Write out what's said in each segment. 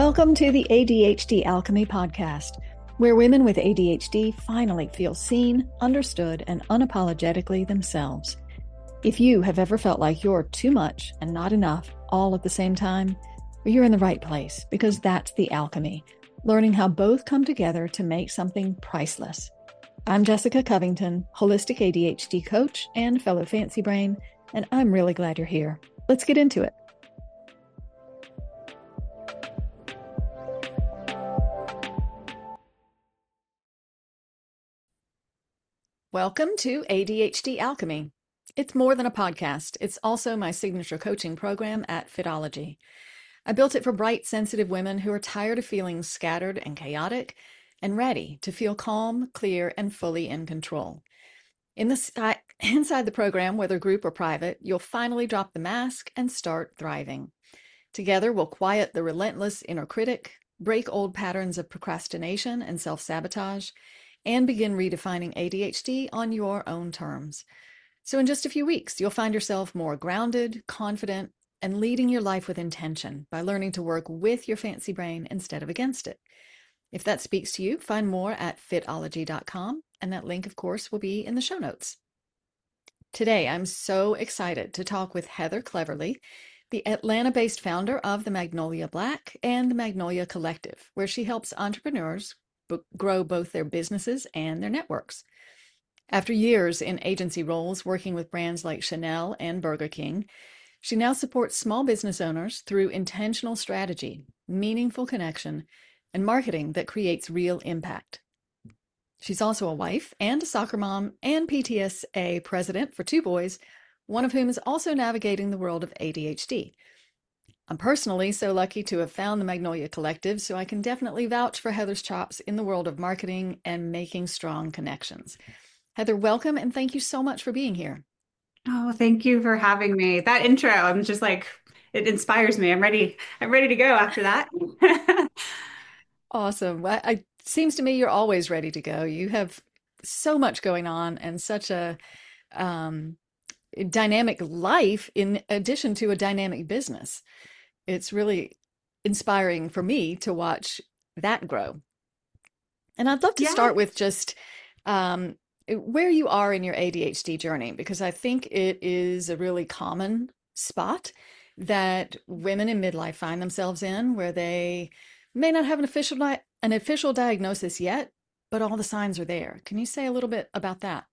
Welcome to the ADHD Alchemy podcast, where women with ADHD finally feel seen, understood, and unapologetically themselves. If you have ever felt like you're too much and not enough all at the same time, well, you're in the right place, because that's the alchemy, learning how both come together to make something priceless. I'm Jessica Covington, holistic ADHD coach and fellow Fancy Brain, and I'm really glad you're here. Let's get into it. Welcome to ADHD Alchemy. It's more than a podcast. It's also my signature coaching program at Fitology. I built it for bright, sensitive women who are tired of feeling scattered and chaotic and ready to feel calm, clear, and fully in control. Inside the program, whether group or private, you'll finally drop the mask and start thriving. Together, we'll quiet the relentless inner critic, break old patterns of procrastination and self-sabotage, and begin redefining ADHD on your own terms. So in just a few weeks, you'll find yourself more grounded, confident, and leading your life with intention by learning to work with your fancy brain instead of against it. If that speaks to you, find more at fitology.com, and that link, of course, will be in the show notes. Today, I'm so excited to talk with Heather Cleverly, the Atlanta-based founder of the Magnolia Black and the Magnolia Collective, where she helps entrepreneurs grow both their businesses and their networks. After years in agency roles working with brands like Chanel and Burger King, she now supports small business owners through intentional strategy, meaningful connection, and marketing that creates real impact. She's also a wife and a soccer mom and PTSA president for two boys, one of whom is also navigating the world of ADHD. I'm personally so lucky to have found the Magnolia Collective, so I can definitely vouch for Heather's chops in the world of marketing and making strong connections. Heather, welcome, and thank you so much for being here. Oh, thank you for having me. That intro, I'm just like, it inspires me. I'm ready. I'm ready to go after that. Awesome. Well, it seems to me you're always ready to go. You have so much going on and such a um, dynamic life in addition to a dynamic business. It's really inspiring for me to watch that grow. And I'd love to Yeah. start with just where you are in your ADHD journey, because I think it is a really common spot that women in midlife find themselves in, where they may not have an official diagnosis yet, but all the signs are there. Can you say a little bit about that?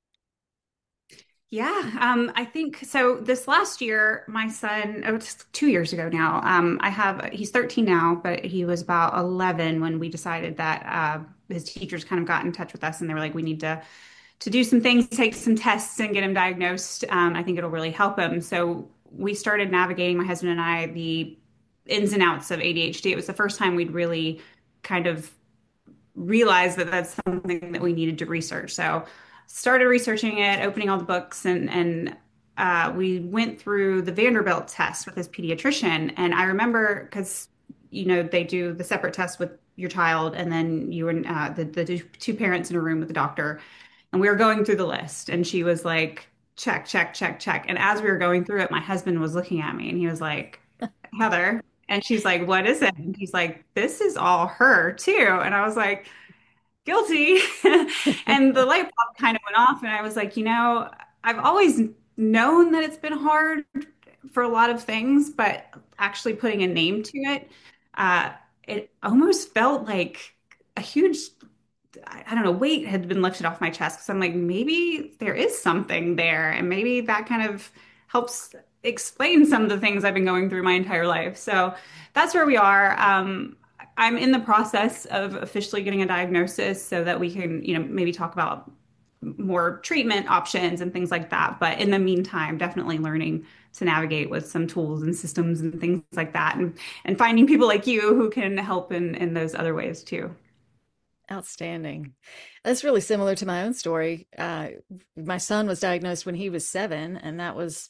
Yeah. I think so. This last year, my son, oh, it's 2 years ago now. He's 13 now, but he was about 11 when we decided that his teachers kind of got in touch with us and they were like, we need to do some things, take some tests and get him diagnosed. I think it'll really help him. So we started navigating, my husband and I, the ins and outs of ADHD. It was the first time we'd really kind of realized that that's something that we needed to research. So started researching it, opening all the books, and we went through the Vanderbilt test with his pediatrician. And I remember because they do the separate test with your child, and then you and the two parents in a room with the doctor. And we were going through the list, and she was like, check, check, check, check. And as we were going through it, my husband was looking at me and he was like, Heather. And she's like, what is it? And he's like, this is all her too. And I was like, guilty. And the light bulb kind of went off. And I was like, I've always known that it's been hard for a lot of things, but actually putting a name to it, uh, it almost felt like a huge I don't know, weight had been lifted off my chest because I'm like, maybe there is something there, and maybe that kind of helps explain some of the things I've been going through my entire life. So that's where we are. I'm in the process of officially getting a diagnosis so that we can, maybe talk about more treatment options and things like that. But in the meantime, definitely learning to navigate with some tools and systems and things like that, and finding people like you who can help in those other ways too. Outstanding. That's really similar to my own story. My son was diagnosed when he was 7, and that was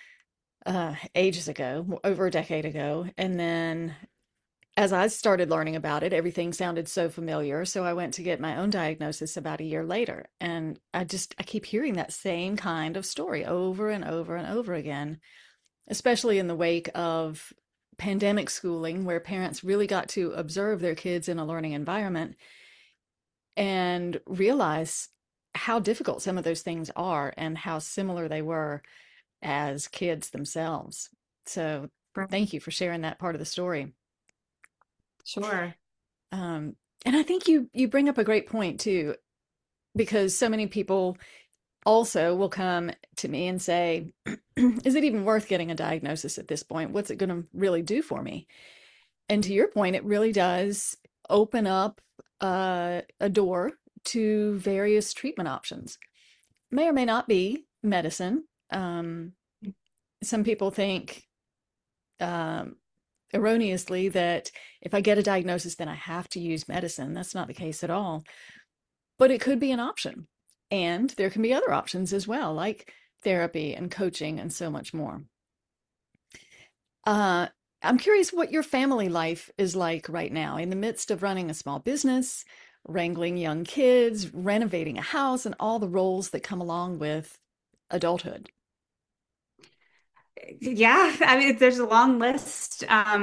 ages ago, over a decade ago. And then as I started learning about it, everything sounded so familiar. So I went to get my own diagnosis about a year later. And I keep hearing that same kind of story over and over and over again, especially in the wake of pandemic schooling where parents really got to observe their kids in a learning environment and realize how difficult some of those things are and how similar they were as kids themselves. So Right. thank you for sharing that part of the story. Sure. Um, and I think you bring up a great point too, because so many people also will come to me and say, is it even worth getting a diagnosis at this point? What's it going to really do for me? And to your point, it really does open up a door to various treatment options. May or may not be medicine. Some people think um, erroneously that if I get a diagnosis, then I have to use medicine. That's not the case at all. But it could be an option. And there can be other options as well, like therapy and coaching and so much more. Uh, I'm curious what your family life is like right now in the midst of running a small business, wrangling young kids, renovating a house, and all the roles that come along with adulthood. Yeah, I mean, there's a long list.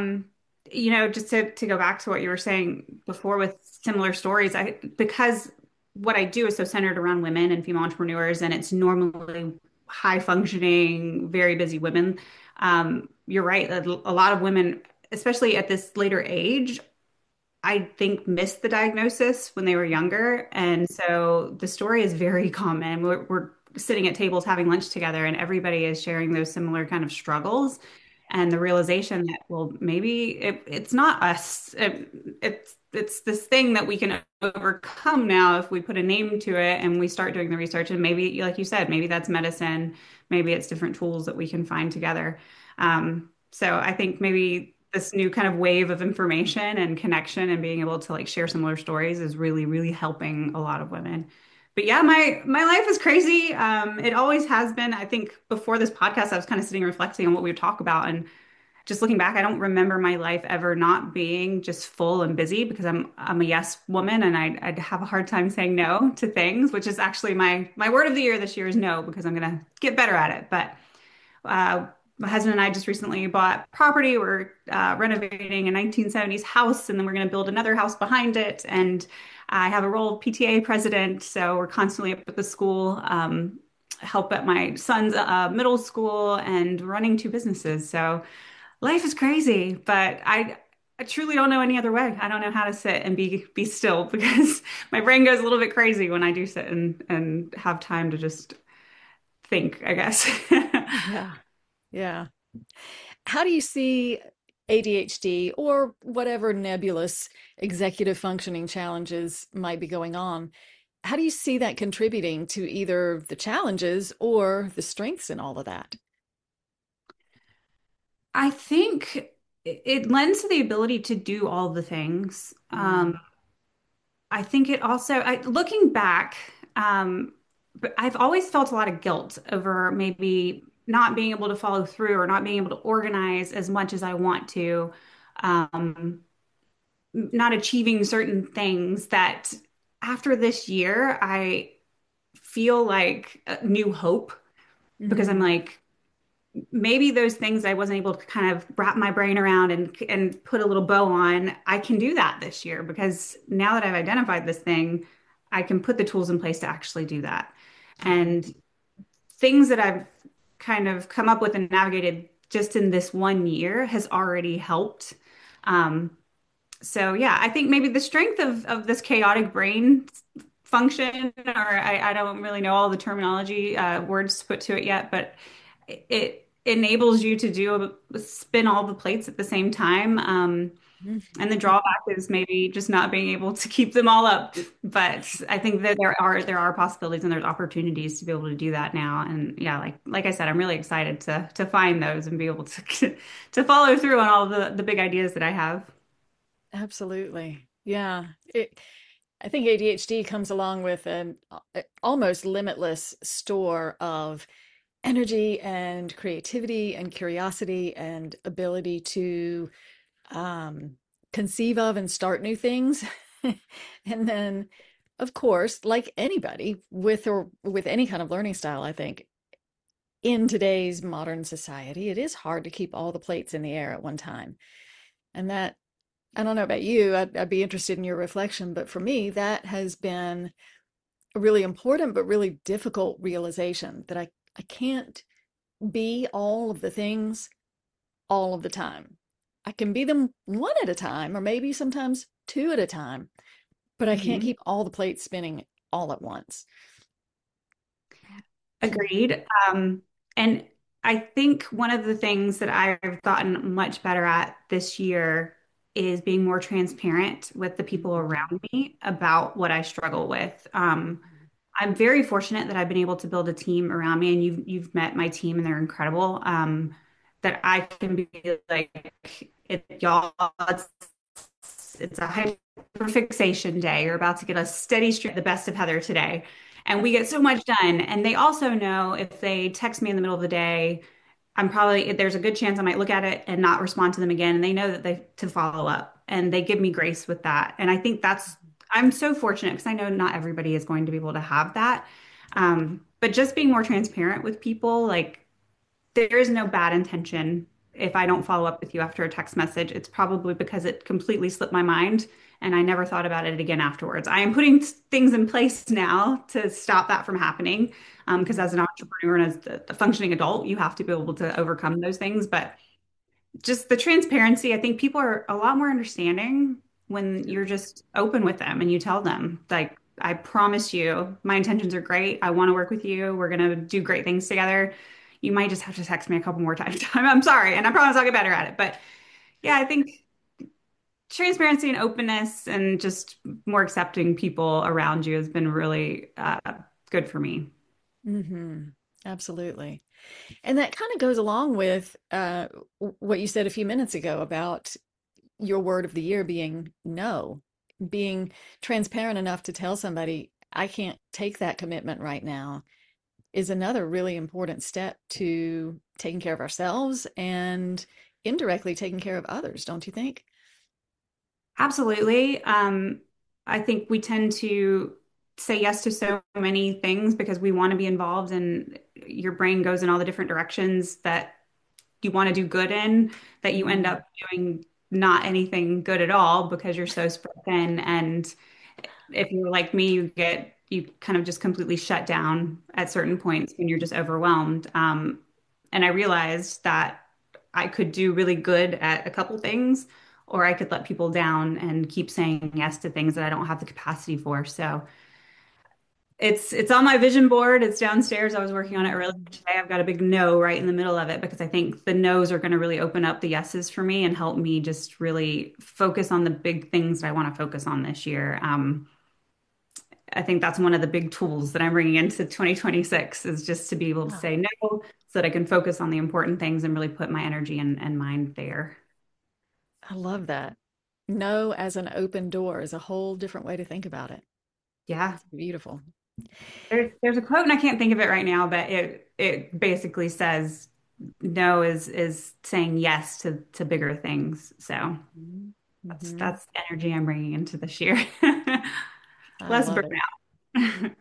Just to go back to what you were saying before with similar stories, because what I do is so centered around women and female entrepreneurs, and it's normally high functioning, very busy women. You're right. A lot of women, especially at this later age, I think missed the diagnosis when they were younger. And so the story is very common. We're sitting at tables having lunch together, and everybody is sharing those similar kind of struggles. And the realization that, well, maybe it's not us. It's this thing that we can overcome now if we put a name to it and we start doing the research. And maybe, like you said, maybe that's medicine. Maybe it's different tools that we can find together. So I think maybe this new kind of wave of information and connection and being able to like share similar stories is really, really helping a lot of women. But yeah, my life is crazy. It always has been. I think before this podcast, I was kind of sitting and reflecting on what we would talk about, and just looking back, I don't remember my life ever not being just full and busy because I'm a yes woman, and I'd have a hard time saying no to things, which is actually my word of the year this year is no because I'm gonna get better at it. But my husband and I just recently bought property. We're renovating a 1970s house, and then we're going to build another house behind it. And I have a role of PTA president, so we're constantly up at the school, help at my son's middle school, and running two businesses. So life is crazy, but I truly don't know any other way. I don't know how to sit and be still because my brain goes a little bit crazy when I do sit and have time to just think, I guess. Yeah. Yeah. How do you see ADHD or whatever nebulous executive functioning challenges might be going on? How do you see that contributing to either the challenges or the strengths in all of that? I think it lends to the ability to do all the things. Mm, I think it also, looking back, but I've always felt a lot of guilt over maybe not being able to follow through or not being able to organize as much as I want to, um, not achieving certain things that after this year, I feel like a new hope because I'm mhm. like, maybe those things I wasn't able to kind of wrap my brain around and put a little bow on, I can do that this year because now that I've identified this thing, I can put the tools in place to actually do that. Mhm. And things that I've kind of come up with and navigated just in this one year has already helped. Um, so yeah, I think maybe the strength of this chaotic brain function, or I don't really know all the terminology words to put to it yet, but it enables you to spin all the plates at the same time. And the drawback is maybe just not being able to keep them all up. But I think that there are possibilities and there's opportunities to be able to do that now. And yeah, like I said, I'm really excited to find those and be able to to follow through on all the big ideas that I have. Absolutely. Yeah. I think ADHD comes along with an almost limitless store of energy and creativity and curiosity and ability to um, conceive of and start new things. And then, of course, like anybody with or with any kind of learning style, I think in today's modern society, it is hard to keep all the plates in the air at one time. And that, I don't know about you, I'd be interested in your reflection, but for me, that has been a really important but really difficult realization that I can't be all of the things all of the time. I can be them one at a time, or maybe sometimes two at a time, but I can't Mhm. keep all the plates spinning all at once. Agreed. And I think one of the things that I've gotten much better at this year is being more transparent with the people around me about what I struggle with. I'm very fortunate that I've been able to build a team around me, and you've met my team, and they're incredible. That I can be like, y'all, it's a hyperfixation day. You're about to get a steady stream, the best of Heather today. And we get so much done. And they also know if they text me in the middle of the day, there's a good chance I might look at it and not respond to them again. And they know that they to follow up and they give me grace with that. And I think I'm so fortunate because I know not everybody is going to be able to have that. But just being more transparent with people, like there is no bad intention. If I don't follow up with you after a text message, it's probably because it completely slipped my mind and I never thought about it again afterwards. I am putting things in place now to stop that from happening. Because as an entrepreneur and as a functioning adult, you have to be able to overcome those things. But just the transparency, I think people are a lot more understanding when you're just open with them and you tell them, like, I promise you, my intentions are great. I want to work with you. We're going to do great things together. You might just have to text me a couple more times. I'm sorry. And I promise I'll get better at it. But yeah, I think transparency and openness and just more accepting people around you has been really good for me. Mm-hmm. Absolutely. And that kind of goes along with what you said a few minutes ago about your word of the year being no, being transparent enough to tell somebody, I can't take that commitment right now, is another really important step to taking care of ourselves and indirectly taking care of others, don't you think? Absolutely. I think we tend to say yes to so many things because we want to be involved, and your brain goes in all the different directions that you want to do good in, that you end Mm. up doing not anything good at all because you're so spread thin. And if you're like me, you kind of just completely shut down at certain points when you're just overwhelmed. And I realized that I could do really good at a couple things, or I could let people down and keep saying yes to things that I don't have the capacity for. So it's on my vision board. It's downstairs. I was working on it earlier today. I've got a big no right in the middle of it because I think the no's are going to really open up the yeses for me and help me just really focus on the big things that I want to focus on this year. I think that's one of the big tools that I'm bringing into 2026 is just to be able to Oh, say no so that I can focus on the important things and really put my energy and mind there. I love that. No as an open door is a whole different way to think about it. Yeah. It's beautiful. There's a quote and I can't think of it right now, but it basically says no is saying yes to bigger things. So Mm-hmm. that's the energy I'm bringing into this year. I Less love it. burnout.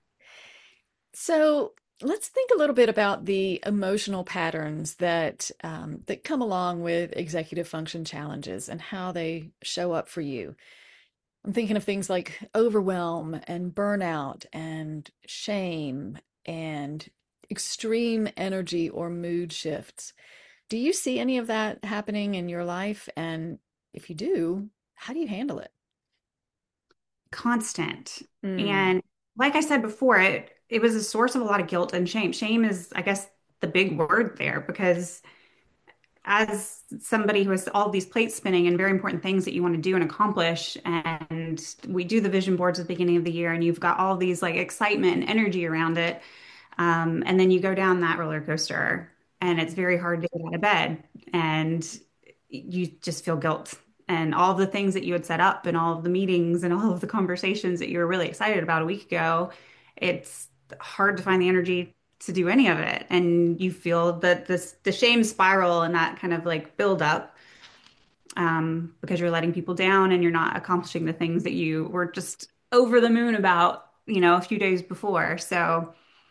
So let's think a little bit about the emotional patterns that come along with executive function challenges and how they show up for you. I'm thinking of things like overwhelm and burnout and shame and extreme energy or mood shifts. Do you see any of that happening in your life? And if you do, how do you handle it? Constant. Mm, And like I said before, it was a source of a lot of guilt and shame. Shame is, I guess, the big word there because as somebody who has all these plates spinning and very important things that you want to do and accomplish, and we do the vision boards at the beginning of the year, and you've got all these like excitement and energy around it. And then you go down that roller coaster, and it's very hard to get out of bed, and you just feel guilt. And all the things that you had set up, and all of the meetings, and all of the conversations that you were really excited about a week ago, it's hard to find the energy to do any of it. And you feel that the shame spiral and that kind of like build up because you're letting people down and you're not accomplishing the things that you were just over the moon about, a few days before. So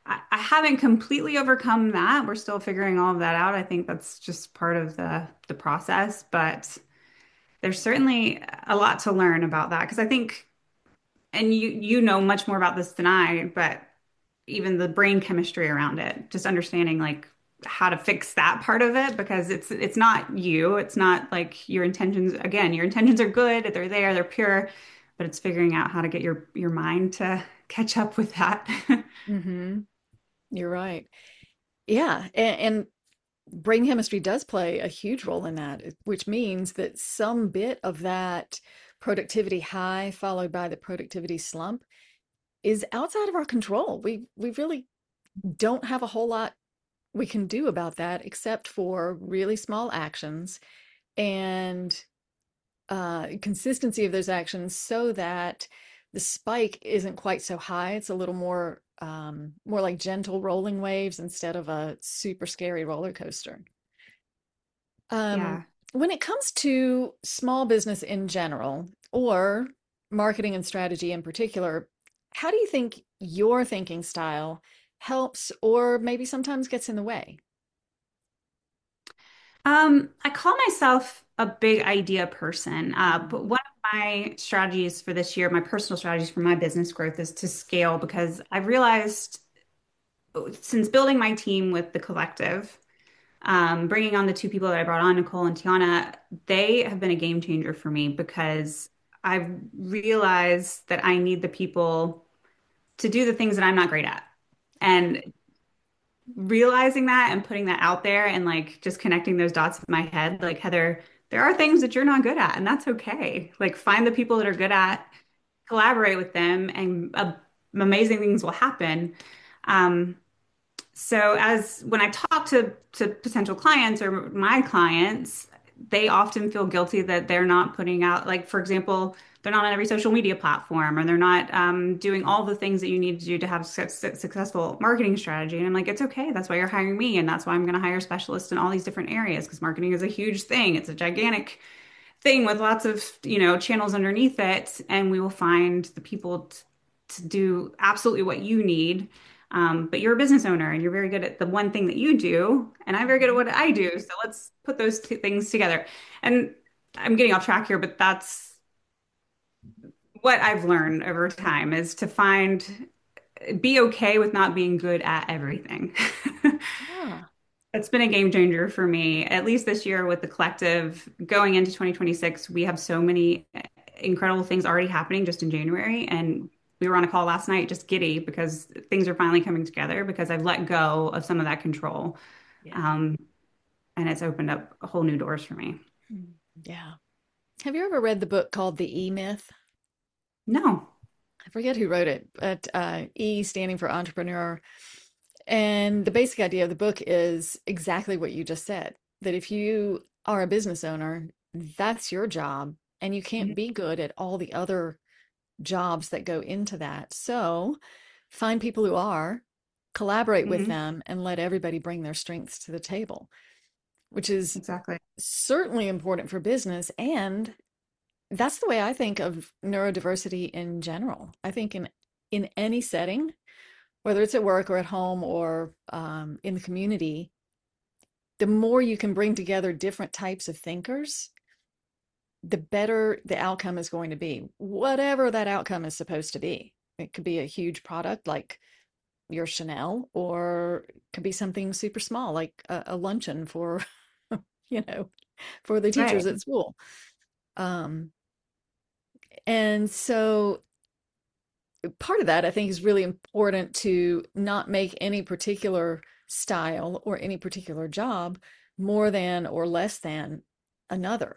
I haven't completely overcome that. We're still figuring all of that out. I think that's just part of the process, but there's certainly a lot to learn about that because I think, and you know much more about this than I, but even the brain chemistry around it, just understanding like how to fix that part of it because it's not you. It's not like your intentions, again, your intentions are good, they're there, they're pure, but it's figuring out how to get your mind to catch up with that. Hmm. You're right. Yeah, and brain chemistry does play a huge role in that, which means that some bit of that productivity high followed by the productivity slump is outside of our control. We really don't have a whole lot we can do about that except for really small actions and consistency of those actions so that the spike isn't quite so high. It's a little more like gentle rolling waves instead of a super scary roller coaster. Um, Yeah. when it comes to small business in general, or marketing and strategy in particular, how do you think your thinking style helps or maybe sometimes gets in the way? I call myself a big idea person, but Mhm. one of my strategies for this year, my personal strategies for my business growth is to scale because I've realized since building my team with the collective, bringing on the two people that I brought on, Nicole and Tiana, they have been a game changer for me because I've realized that I need the people to do the things that I'm not great at. And realizing that and putting that out there and like just connecting those dots in my head, like Heather, there are things that you're not good at, and that's okay. Like find the people that are good at, collaborate with them, and amazing things will happen. Um, so as when I talk to potential clients or my clients, they often feel guilty that they're not putting out, like for example, they're not on every social media platform or they're not doing all the things that you need to do to have a successful marketing strategy. And I'm like, it's okay. That's why you're hiring me, and that's why I'm going to hire specialists in all these different areas because marketing is a huge thing. It's a gigantic thing with lots of, channels underneath it, and we will find the people to do absolutely what you need. But you're a business owner and you're very good at the one thing that you do, and I'm very good at Mhm. what I do. So let's put those two things together. And I'm getting off track here, but that's what I've learned over time is to be okay with not being good at everything. Ah, It's been a game changer for me, at least this year with the collective. Going into 2026, we have so many incredible things already happening just in January. And we were on a call last night, just giddy because things are finally coming together because I've let go of some of that control. yeah. Um, and it's opened up whole new doors for me. Mm, yeah. Have you ever read the book called The E Myth? No. I forget who wrote it, but E standing for entrepreneur. And the basic idea of the book is exactly what you just said, that if you are a business owner, that's your job, and you can't be good at all the other jobs that go into that. So find people who are, collaborate with Mhm. them, and let everybody bring their strengths to the table, which is Exactly. certainly important for business. And that's the way I think of neurodiversity in general. I think in any setting, whether it's at work or at home or in the community, the more you can bring together different types of thinkers, the better the outcome is going to be, whatever that outcome is supposed to be. It could be a huge product like your Chanel, or it could be something super small like a luncheon for, you know, for the teachers Right. at school. Um, and so part of that, I think, is really important to not make any particular style or any particular job more than or less than another.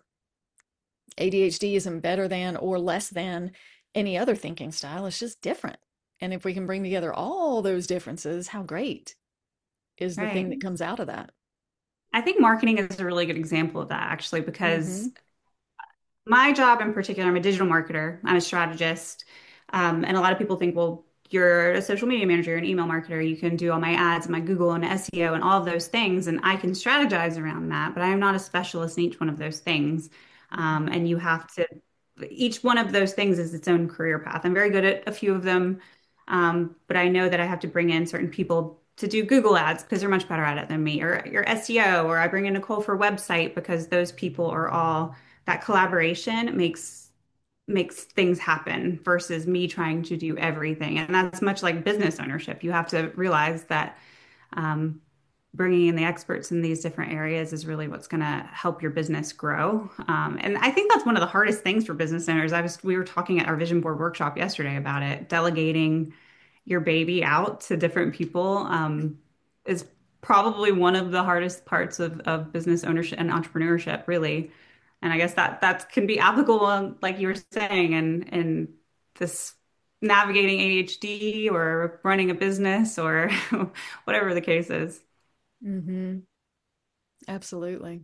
ADHD isn't better than or less than any other thinking style. It's just different. And if we can bring together all those differences, how great is the thing Right. that comes out of that? I think marketing is a really good example of that, actually, Hmm. because my job in particular, I'm a digital marketer, I'm a strategist. And a lot of people think, well, you're a social media manager, you're an email marketer, you can do all my ads, my Google and SEO and all of those things. And I can strategize around that, but I am not a specialist in each one of those things. Hmm. And you have to, each one of those things is its own career path. I'm very good at a few of them. But I know that I have to bring in certain people to do Google ads because they're much better at it than me, or your SEO, or I bring in Nicole for website because those people are all that collaboration makes things happen versus me trying to do everything. And that's much like business ownership. You have to realize that um, bringing in the experts in these different areas is really what's going to help your business grow. And I think that's one of the hardest things for business owners. We were talking at our vision board workshop yesterday about it. Delegating your baby out to different people is probably one of the hardest parts of business ownership and entrepreneurship, really. And I guess that can be applicable, like you were saying, in this navigating ADHD or running a business or whatever the case is. Hmm. Absolutely.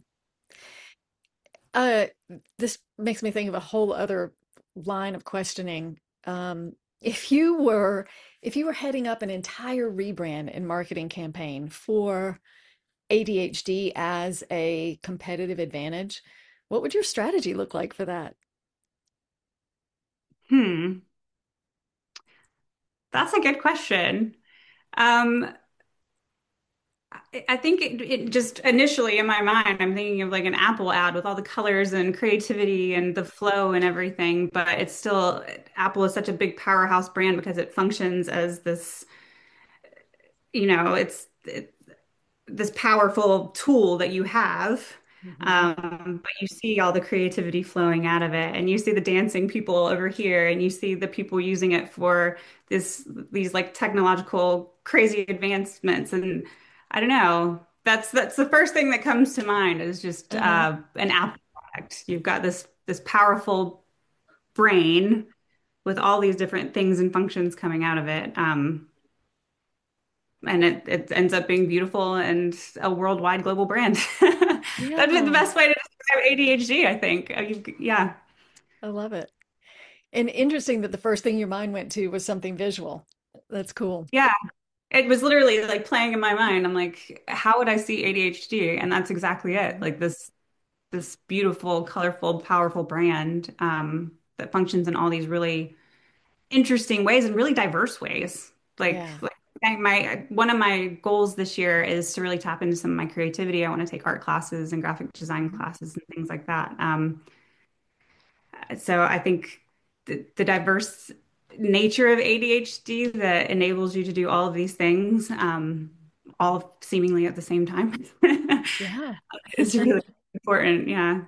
Uh, this makes me think of a whole other line of questioning. Um, if you were if you were heading up an entire rebrand and marketing campaign for ADHD as a competitive advantage, what would your strategy look like for that? Hmm, that's a good question. Um, I think it just initially in my mind, I'm thinking of like an Apple ad with all the colors and creativity and the flow and everything. But it's still, Apple is such a big powerhouse brand because it functions as this, it's this powerful tool that you have. Hmm. But you see all the creativity flowing out of it, and you see the dancing people over here, and you see the people using it for these like technological crazy advancements. And I don't know, that's the first thing that comes to mind is just Uh-huh. an Apple product. You've got this powerful brain with all these different things and functions coming out of it. And it ends up being beautiful and a worldwide global brand. That'd be the Yeah, best way to describe ADHD, I think. Yeah. I love it. And interesting that the first thing your mind went to was something visual. That's cool. Yeah. It was literally like playing in my mind. I'm like, how would I see ADHD? And that's exactly it. Mhm. Like this beautiful, colorful, powerful brand that functions in all these really interesting ways and really diverse ways. Yeah. Like my one of my goals this year is to really tap into some of my creativity. I want to take art classes and graphic design Mhm. classes and things like that. So I think the diverse nature of ADHD that enables you to do all of these things, all seemingly at the same time, Yeah. is really important. Yeah.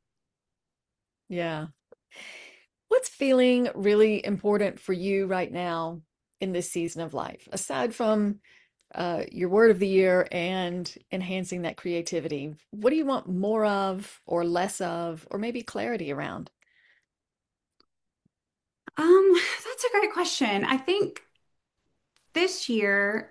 Yeah. What's feeling really important for you right now in this season of life, aside from your word of the year and enhancing that creativity? What do you want more of, or less of, or maybe clarity around? That's a great question. I think this year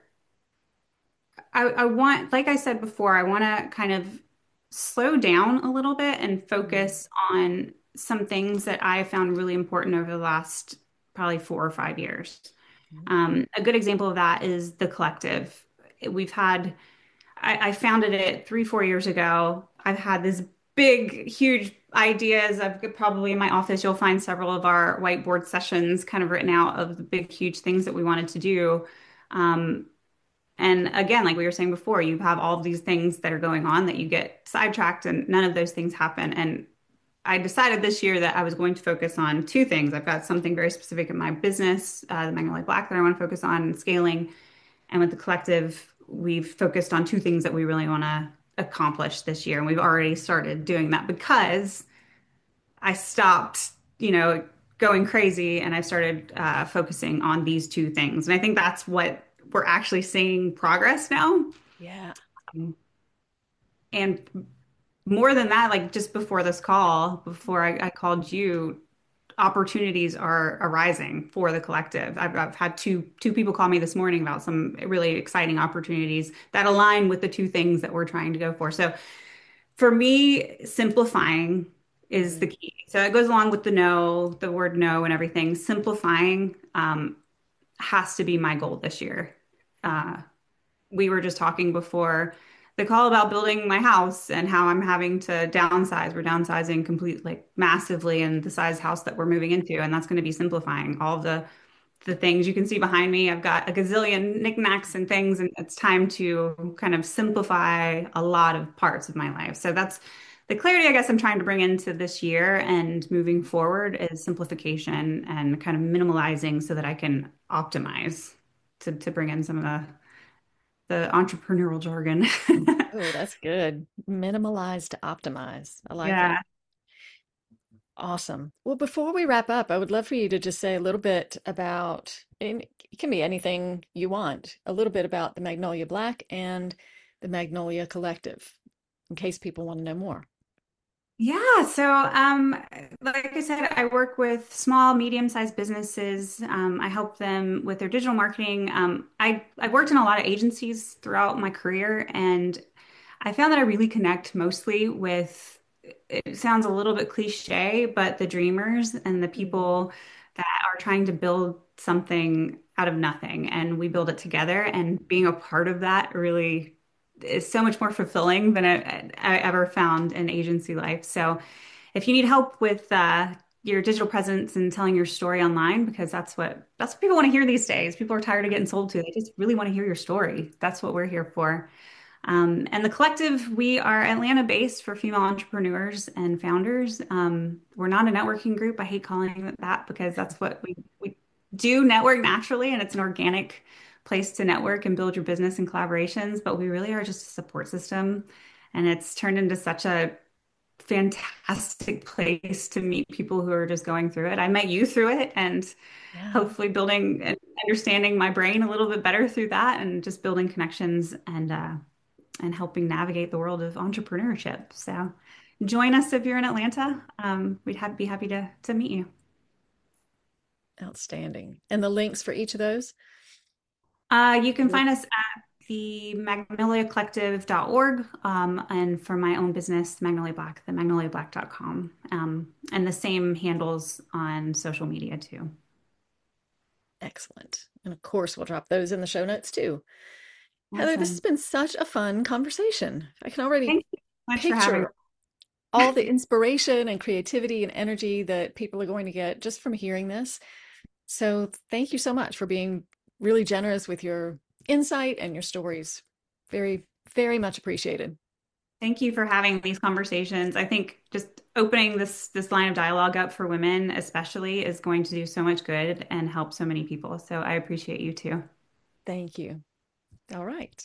I want, like I said before, I want to kind of slow down a little bit and Mm. focus on some things that I found really important over the last probably 4 or 5 years. Mhm. A good example of that is the collective. We've had, I founded it 3, 4 years ago. I've had this big, huge ideas. I've probably in my office, you'll find several of our whiteboard sessions kind of written out of the big, huge things that we wanted to do. Um, and again, like we were saying before, you have all of these things that are going on that you get sidetracked, and none of those things happen. And I decided this year that I was going to focus on two things. I've got something very specific in my business, the Magnolia Black, that I want to focus on and scaling. And with the collective, we've focused on two things that we really want to accomplish this year. And we've already started doing that because I stopped, going crazy and I started focusing on these two things. And I think that's what we're actually seeing progress now. Yeah. And more than that, like just before this call, before I called you, opportunities are arising for the collective. I've had two people call me this morning about some really exciting opportunities that align with the two things that we're trying to go for. So for me, simplifying is the Mm. key. So it goes along with the word no and everything. Simplifying has to be my goal this year. Uh, we were just talking before the call about building my house and how I'm having to downsize. We're downsizing completely, like massively in the size house that we're moving into, and that's going to be simplifying all the the things you can see behind me. I've got a gazillion knickknacks and things, and it's time to kind of simplify a lot of parts of my life. So that's the clarity I guess I'm trying to bring into this year and moving forward is simplification and kind of minimalizing so that I can optimize to bring in some of the entrepreneurial jargon. Oh, that's good. Minimalize to optimize. I like it. Yeah. Awesome. Well, before we wrap up, I would love for you to just say a little bit about, and it can be anything you want, a little bit about the Magnolia Black and the Magnolia Collective, in case people want to know more. Yeah, so like I said, I work with small, medium-sized businesses. I help them with their digital marketing. I worked in a lot of agencies throughout my career, and I found that I really connect mostly with, it sounds a little bit cliche, but the dreamers and the Mhm. people that are trying to build something out of nothing, and we build it together. And being a part of that really is so much more fulfilling than I ever found in agency life. So if you need help with your digital presence and telling your story online, because that's what people want to hear these days. People are tired of getting sold to. They just really want to hear your story. That's what we're here for. And the collective, we are Atlanta based for female entrepreneurs and founders. We're not a networking group. I hate calling it that because that's what we do network naturally, and it's an organic place to network and build your business and collaborations. But we really are just a support system. And it's turned into such a fantastic place to meet people who are just going through it. I met you through it, and Yeah. hopefully building and understanding my brain a little bit better through that, and just building connections and helping navigate the world of entrepreneurship. So join us if you're in Atlanta. Be happy to meet you. Outstanding. And the links for each of those? You can find us at the magnoliacollective.org, and for my own business, Magnolia Black, the magnoliablack.com, and the same handles on social media too. Excellent. And of course, we'll drop those in the show notes too. Heather, this has Awesome. been such a fun conversation. I can already Thank you so much for having me. picture all the inspiration and creativity and energy that people are going to get just from hearing this. So, thank you so much for being really generous with your insight and your stories. Very, very much appreciated. Thank you for having these conversations. I think just opening this line of dialogue up for women, especially, is going to do so much good and help so many people. So I appreciate you too. Thank you. All right.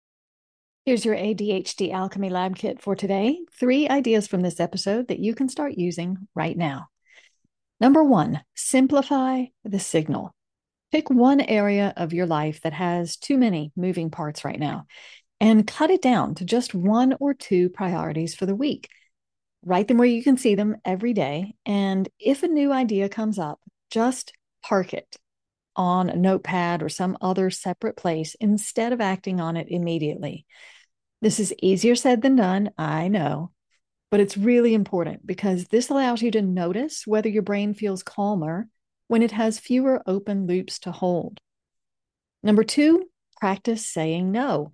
Here's your ADHD Alchemy Lab Kit for today. 3 ideas from this episode that you can start using right now. Number 1, simplify the signal. Pick one area of your life that has too many moving parts right now and cut it down to just 1 or 2 priorities for the week. Write them where you can see them every day. And if a new idea comes up, just park it on a notepad or some other separate place instead of acting on it immediately. This is easier said than done, I know, but it's really important because this allows you to notice whether your brain feels calmer when it has fewer open loops to hold. Number 2, practice saying no.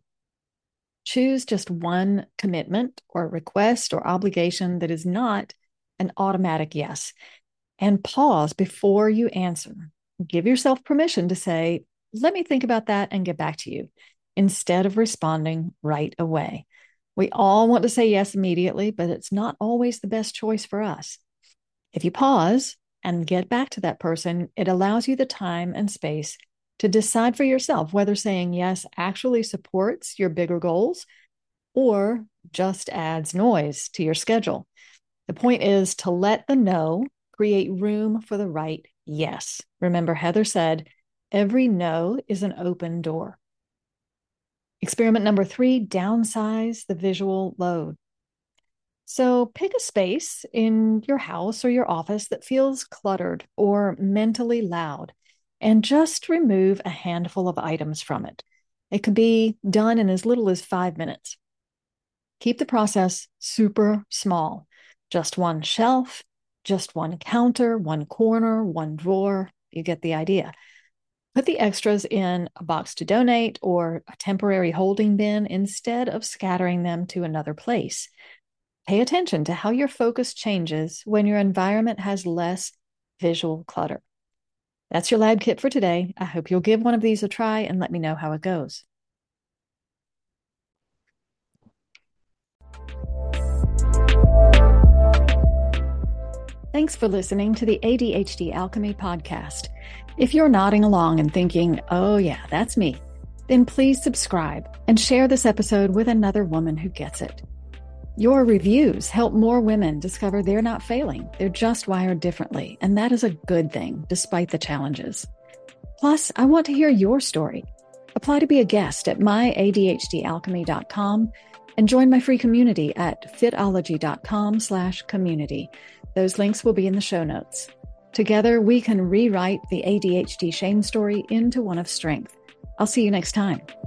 Choose just one commitment or request or obligation that is not an automatic yes, and pause before you answer. Give yourself permission to say, let me think about that and get back to you, instead of responding right away. We all want to say yes immediately, but it's not always the best choice for us. If you pause and get back to that person, it allows you the time and space to decide for yourself whether saying yes actually supports your bigger goals or just adds noise to your schedule. The point is to let the no create room for the right yes. Remember, Heather said, every no is an open door. Experiment number 3, downsize the visual load. So pick a space in your house or your office that feels cluttered or mentally loud, and just remove a handful of items from it. It could be done in as little as 5 minutes. Keep the process super small. Just one shelf, just one counter, one corner, one drawer. You get the idea. Put the extras in a box to donate or a temporary holding bin instead of scattering them to another place. Pay attention to how your focus changes when your environment has less visual clutter. That's your lab kit for today. I hope you'll give one of these a try and let me know how it goes. Thanks for listening to the ADHD Alchemy podcast. If you're nodding along and thinking, oh yeah, that's me, then please subscribe and share this episode with another woman who gets it. Your reviews help more women discover they're not failing. They're just wired differently, and that is a good thing, despite the challenges. Plus, I want to hear your story. Apply to be a guest at myadhdalchemy.com and join my free community at fitology.com/community. Those links will be in the show notes. Together, we can rewrite the ADHD shame story into one of strength. I'll see you next time.